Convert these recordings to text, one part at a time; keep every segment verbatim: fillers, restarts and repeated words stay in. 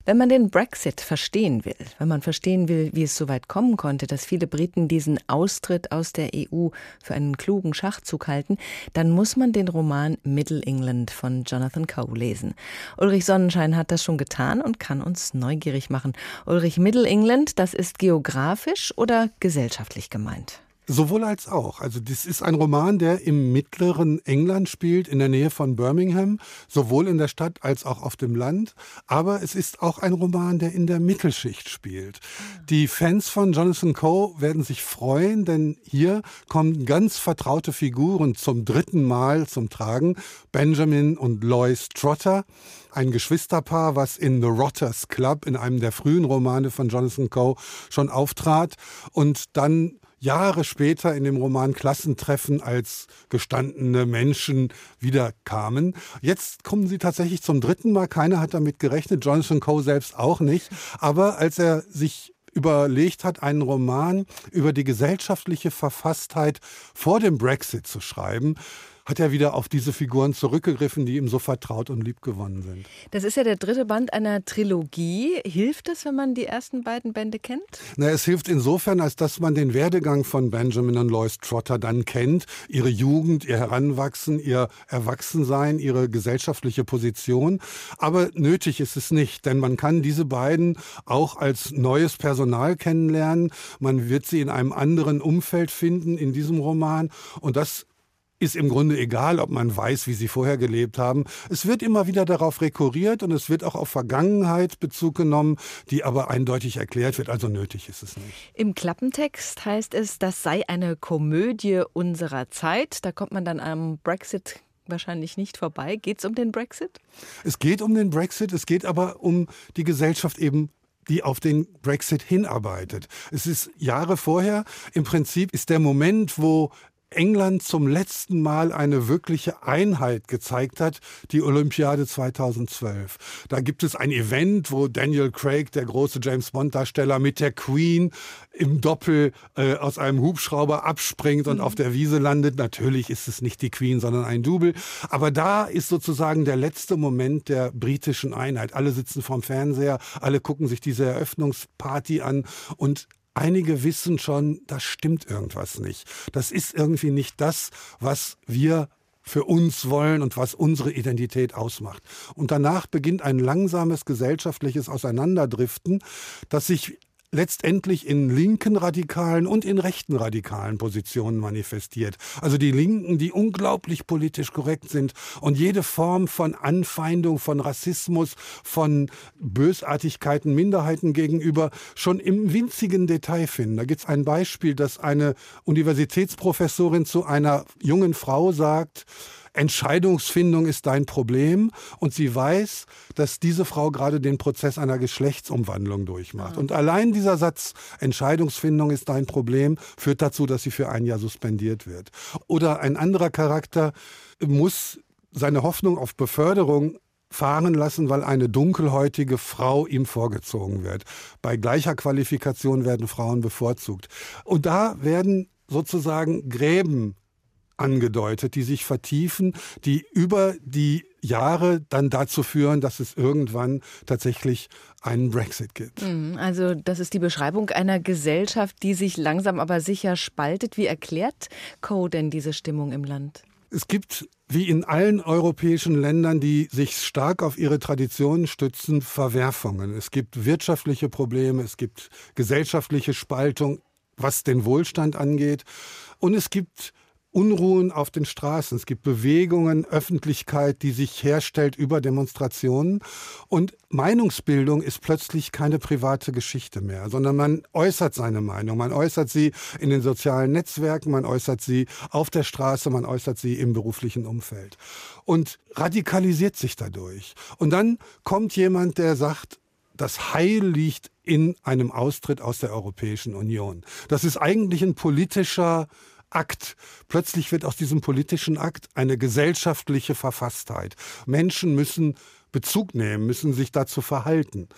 Wenn man den Brexit verstehen will, wenn man verstehen will, wie es so weit kommen konnte, dass viele Briten diesen Austritt aus der E U für einen klugen Schachzug halten, dann muss man den Roman Middle England von Jonathan Coe lesen. Ulrich Sonnenschein hat das schon getan und kann uns neugierig machen. Ulrich, Middle England, das ist geografisch oder gesellschaftlich gemeint? Sowohl als auch. Also das ist ein Roman, der im mittleren England spielt, in der Nähe von Birmingham, sowohl in der Stadt als auch auf dem Land. Aber es ist auch ein Roman, der in der Mittelschicht spielt. Die Fans von Jonathan Coe werden sich freuen, denn hier kommen ganz vertraute Figuren zum dritten Mal zum Tragen. Benjamin und Lois Trotter, ein Geschwisterpaar, was in The Rotters Club, in einem der frühen Romane von Jonathan Coe, schon auftrat und dann Jahre später in dem Roman Klassentreffen als gestandene Menschen wiederkamen. Jetzt kommen sie tatsächlich zum dritten Mal. Keiner hat damit gerechnet, Jonathan Coe selbst auch nicht. Aber als er sich überlegt hat, einen Roman über die gesellschaftliche Verfasstheit vor dem Brexit zu schreiben, hat er wieder auf diese Figuren zurückgegriffen, die ihm so vertraut und liebgewonnen sind. Das ist ja der dritte Band einer Trilogie. Hilft es, wenn man die ersten beiden Bände kennt? Na, es hilft insofern, als dass man den Werdegang von Benjamin und Lois Trotter dann kennt. Ihre Jugend, ihr Heranwachsen, ihr Erwachsensein, ihre gesellschaftliche Position. Aber nötig ist es nicht, denn man kann diese beiden auch als neues Personal kennenlernen. Man wird sie in einem anderen Umfeld finden in diesem Roman. Und das ist im Grunde egal, ob man weiß, wie sie vorher gelebt haben. Es wird immer wieder darauf rekurriert und es wird auch auf Vergangenheit Bezug genommen, die aber eindeutig erklärt wird. Also nötig ist es nicht. Im Klappentext heißt es, das sei eine Komödie unserer Zeit. Da kommt man dann am Brexit wahrscheinlich nicht vorbei. Geht es um den Brexit? Es geht um den Brexit, es geht aber um die Gesellschaft eben, die auf den Brexit hinarbeitet. Es ist Jahre vorher, im Prinzip ist der Moment, wo England zum letzten Mal eine wirkliche Einheit gezeigt hat, die Olympiade zweitausendzwölf. Da gibt es ein Event, wo Daniel Craig, der große James-Bond-Darsteller, mit der Queen im Doppel äh, aus einem Hubschrauber abspringt und mhm. auf der Wiese landet. Natürlich ist es nicht die Queen, sondern ein Double. Aber da ist sozusagen der letzte Moment der britischen Einheit. Alle sitzen vorm Fernseher, alle gucken sich diese Eröffnungsparty an und einige wissen schon, das stimmt irgendwas nicht. Das ist irgendwie nicht das, was wir für uns wollen und was unsere Identität ausmacht. Und danach beginnt ein langsames gesellschaftliches Auseinanderdriften, das sich letztendlich in linken radikalen und in rechten radikalen Positionen manifestiert. Also die Linken, die unglaublich politisch korrekt sind und jede Form von Anfeindung, von Rassismus, von Bösartigkeiten Minderheiten gegenüber schon im winzigen Detail finden. Da gibt es ein Beispiel, dass eine Universitätsprofessorin zu einer jungen Frau sagt: Entscheidungsfindung ist dein Problem, und sie weiß, dass diese Frau gerade den Prozess einer Geschlechtsumwandlung durchmacht. Und allein dieser Satz, Entscheidungsfindung ist dein Problem, führt dazu, dass sie für ein Jahr suspendiert wird. Oder ein anderer Charakter muss seine Hoffnung auf Beförderung fahren lassen, weil eine dunkelhäutige Frau ihm vorgezogen wird. Bei gleicher Qualifikation werden Frauen bevorzugt. Und da werden sozusagen Gräben angedeutet, die sich vertiefen, die über die Jahre dann dazu führen, dass es irgendwann tatsächlich einen Brexit gibt. Also das ist die Beschreibung einer Gesellschaft, die sich langsam aber sicher spaltet. Wie erklärt Coe denn diese Stimmung im Land? Es gibt, wie in allen europäischen Ländern, die sich stark auf ihre Traditionen stützen, Verwerfungen. Es gibt wirtschaftliche Probleme, es gibt gesellschaftliche Spaltung, was den Wohlstand angeht. Und es gibt Unruhen auf den Straßen, es gibt Bewegungen, Öffentlichkeit, die sich herstellt über Demonstrationen. Und Meinungsbildung ist plötzlich keine private Geschichte mehr, sondern man äußert seine Meinung. Man äußert sie in den sozialen Netzwerken, man äußert sie auf der Straße, man äußert sie im beruflichen Umfeld. Und radikalisiert sich dadurch. Und dann kommt jemand, der sagt, das Heil liegt in einem Austritt aus der Europäischen Union. Das ist eigentlich ein politischer Akt. Plötzlich wird aus diesem politischen Akt eine gesellschaftliche Verfasstheit. Menschen müssen Bezug nehmen, müssen sich dazu verhalten.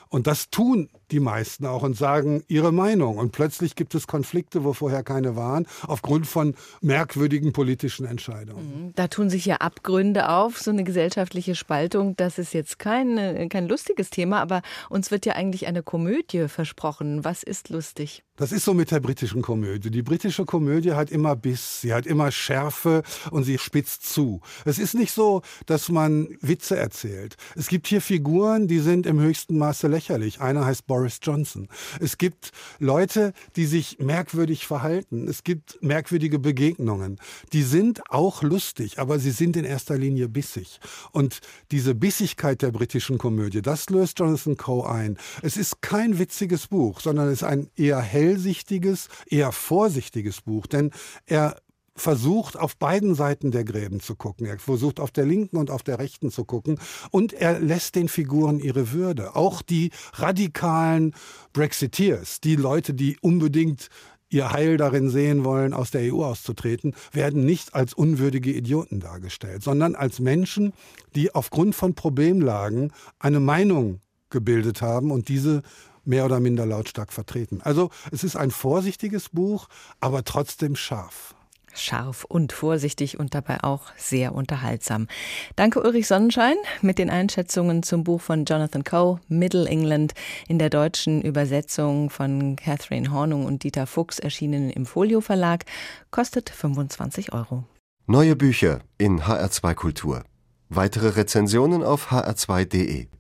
Und das tun die meisten auch und sagen ihre Meinung. Und plötzlich gibt es Konflikte, wo vorher keine waren, aufgrund von merkwürdigen politischen Entscheidungen. Da tun sich ja Abgründe auf, so eine gesellschaftliche Spaltung. Das ist jetzt kein, kein lustiges Thema, aber uns wird ja eigentlich eine Komödie versprochen. Was ist lustig? Das ist so mit der britischen Komödie. Die britische Komödie hat immer Biss, sie hat immer Schärfe und sie spitzt zu. Es ist nicht so, dass man Witze erzählt. Es gibt hier Figuren, die sind im höchsten Maße lächerlich. Einer heißt Boris Johnson. Es gibt Leute, die sich merkwürdig verhalten. Es gibt merkwürdige Begegnungen. Die sind auch lustig, aber sie sind in erster Linie bissig. Und diese Bissigkeit der britischen Komödie, das löst Jonathan Coe ein. Es ist kein witziges Buch, sondern es ist ein eher hellsichtiges, eher vorsichtiges Buch, denn er versucht, auf beiden Seiten der Gräben zu gucken. Er versucht, auf der linken und auf der rechten zu gucken. Und er lässt den Figuren ihre Würde. Auch die radikalen Brexiteers, die Leute, die unbedingt ihr Heil darin sehen wollen, aus der E U auszutreten, werden nicht als unwürdige Idioten dargestellt, sondern als Menschen, die aufgrund von Problemlagen eine Meinung gebildet haben und diese mehr oder minder lautstark vertreten. Also es ist ein vorsichtiges Buch, aber trotzdem scharf. Scharf und vorsichtig und dabei auch sehr unterhaltsam. Danke Ulrich Sonnenschein mit den Einschätzungen zum Buch von Jonathan Coe, Middle England, in der deutschen Übersetzung von Catherine Hornung und Dieter Fuchs, erschienen im Folio Verlag, kostet fünfundzwanzig Euro. Neue Bücher in H R zwei Kultur. Weitere Rezensionen auf h r zwei punkt de.